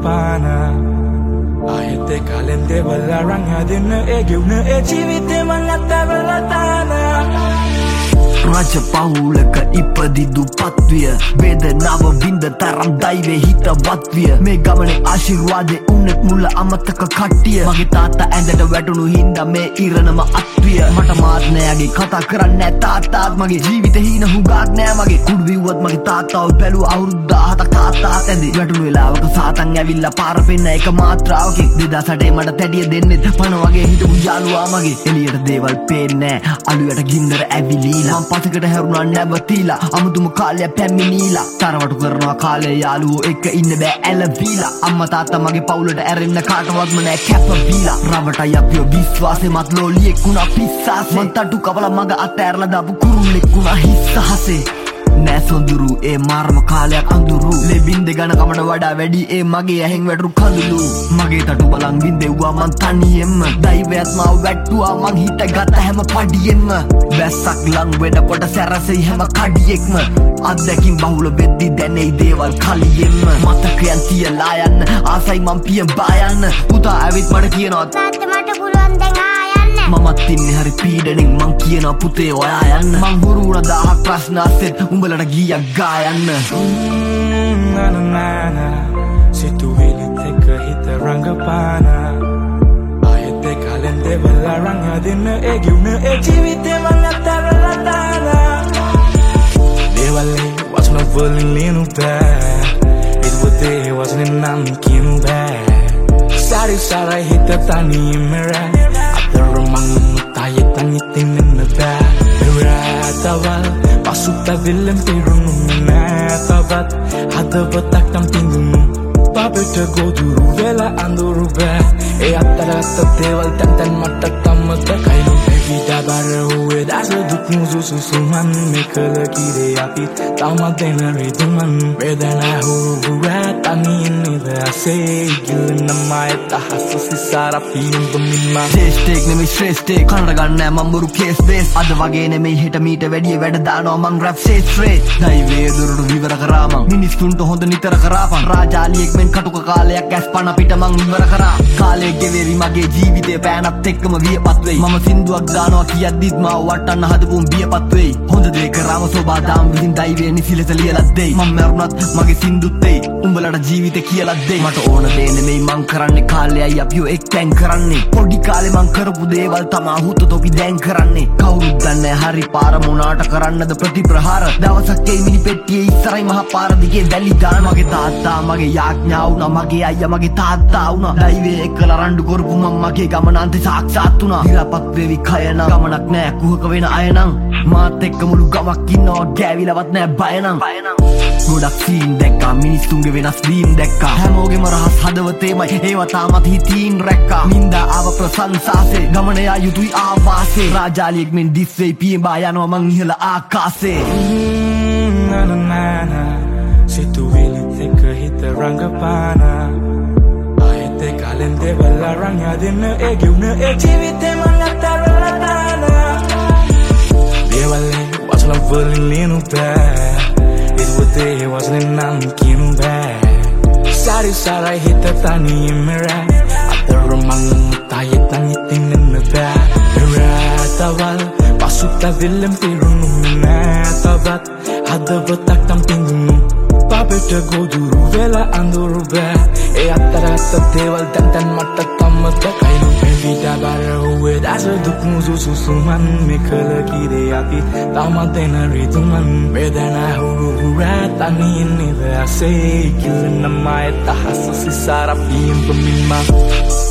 rangapana Ayete kalende bala rangadina eguna ejivite manatabalatana Raja pahulaka ipadidu patviya Vedanawa vinda taram daive hita vatviya Me gamane ashirwade unnet mulla amataka kattiya Mage taata ඇඳට වැටුණු හින්දා මේ ඉරණම අත්විය මට මාත් නෑගේ කතා කරන්නේ තාත්තාත් මගේ ජීවිත හීන හුඟක් නෑ මගේ කුඩු විව්වත් මගේ තාත්තාව බැලුව අවුරුදු 17ක් තාත්තාත් ඇඳි වැටුණු වෙලාවක සාතන් ඇවිල්ලා පාර පෙන්න එක මාත්‍රාවකින් 2008 මට තැඩිය දෙන්නෙත් පණ වගේ හිටපු යාළුවා මගේ එළියට දේවල් පේන්නේ නෑ අලුයට ගින්දර ඇවිලීලා පසකට හැරුණා නැවතිලා අමුතුම කාලයක් පැමිණීලා තරවටු කරනවා කාලේ යාළුවෝ එක්ක ඉන්න බෑ ඇලවිලා අම්මා තාත්තා මගේ පවුලට ඇරෙන්න කාටවත්ම නෑ කැපවිලා රවටයි අපිව විශ්වාසෙමත් ලෝලියෙක් වුණා පිස්සාසේ මං තටු කවලා මග අතෑරලා දාපු කුරුල්ලෙක් වුණා හිස්සහසේ නෑ සොඳුරු ඒ මාරම කාලයක් අඳුරු ලෙබින්ද ගණ කමට වඩා වැඩි ඒ මගේ ඇහෙන් වැටරු කඳුළු මගේ තටු බලන් වින්දෙව්වා මං තනියෙන්ම දෛවයත් මාව වැට්ටුවා මං හිතගත්ත හැම පඩියෙන්ම වැස්සක් ලං වෙනකොට සැරසෙයි හැම කඩියෙක්ම අත්දැකින් බහුල වෙද්දි දැනෙයි දේවල් කලියෙන්ම මතකයන් තියලා යන්න ආසයි මං පියන් බායන්න පුතා ඇවිත් මට කියනවා තාත්තා මට පුළුවන් දැන් ආයන්න මමත් ඉන්නේ හරි පීඩනෙන් මං කියනවා පුතේ ඔයා යන්න මං හුරු වුණ 1000ක් ප්‍රශ්න අස්සෙත් උඹලට ගියක් ගායන්න na na na na si tu vili teka hita rangapana ayete kalende bala rangadina eguna ejivite manatabalatana Devale wasna volinu ba idwote wasna nam kinu ba Sari sarai hita tani mera atarumang mutaye tani tinna ba Ratawal pasuta villain pirunu natabat hadabatak tam tindunu babeta goduru vela anduru ba e ataratta deval tantan matta tamata kainu evita barahuwe dasa duknu susuman mekala kire api tamadena reduman vedana hurura tani nida se gilna maeta hasasi sarapi bumma ශ්‍රේෂ්ඨෙක් නෙමෙයි ශ්‍රේෂ්ඨෙක් කනට ගන්නෑ මම බොරු case base අද වගේ නෙමෙයි හෙට මීට වැඩිය වැඩ දානවා මං රැප් ශේත්‍රේ දෛවයේ දුරට විවර කරා මං මිනිස්සුන්ට හොඳ නිතර කරාපන් රාජාලියෙක් මෙන් කටුක කාලයක් ඇස් පන පිට මං ඉවර කරා කාලේ ගෙවෙරි මගේ ජීවිතේ පෑනත් එක්කම වියපත් වෙයි මම සින්දුවක් දානවා කියද්දිත් මාව වටන්න හදපුම් වියපත් වෙයි හොඳ දේ කරාම සෝබාදාම් විසින් දෛවයේ නිසිලස ලියලත් දෙයි මම මරුණත් මගේ සින්දුත් දෙයි උඹලට ජීවිතේ කියලාත් දෙයි මට ඕන දේ නෙමෙයි මං කරන්නේ කාලයයි අපිව එක්තෙන් කරන්නේ පොඩි කාලේ මං කරපු දේවල් තමා හුත තොපි දැන් කරන්නේ කවුරුත් දන්නේ හරි පාර මොනාට කරන්නද ප්‍රතිප්‍රහාර දවසක් ඒ මිනි පෙට්ටියේ ඉස්සරයි මහ පාර දිගේ වැලි දාන මගේ තාත්තා මගේ යාඥා වුණා මගේ අයියා මගේ තාත්තා වුණා දෛවයේ එක්කලා රණ්ඩු කරපු මම මගේ ගමන අන්තේ සාක්ෂාත් වුණා ඉරපත් වෙවි කයනම් ගමනක් නෑ කුහක වෙන අයනම් මාත් එක්ක මුළු ගමක් ඉන්නවා ගෑවිලවත් නෑ බයනම් ගොඩක් සීන් දැක්කා මිනිස්සුන්ගේ වෙනස් වීම් දැක්කා හැමෝගෙම රහස් හදවතේමයි ඒවා තාමත් හිතින් රැක්කා නින්දා ආව ප්‍රශංසාසේ ගමන යා යුතුයි ආවාසේ රාජාලියෙක් මෙන් දිස් වෙයි පියඹා යනවා මං ඉහළ ආකාසේ na na na na si tu vili teka hita rangapana ayete kalende bala rangadina eguna ejivite manatabalatana Devale wasna volinu ba idwote wasna nam kinu ba Sari sarai hita tani mera atarumang mutaye tani tinna ba Ratawal pasuta villain pirunu natabat hadabatak tam tindunu babeta goduru vela anduru ba e ataratta deval tantan matta tamata kainu evita barahuwe dasa duknu susuman mekala kire api tamadena reduman vedana hurura tani nida se kilna maeta hasasi sarapi pemimma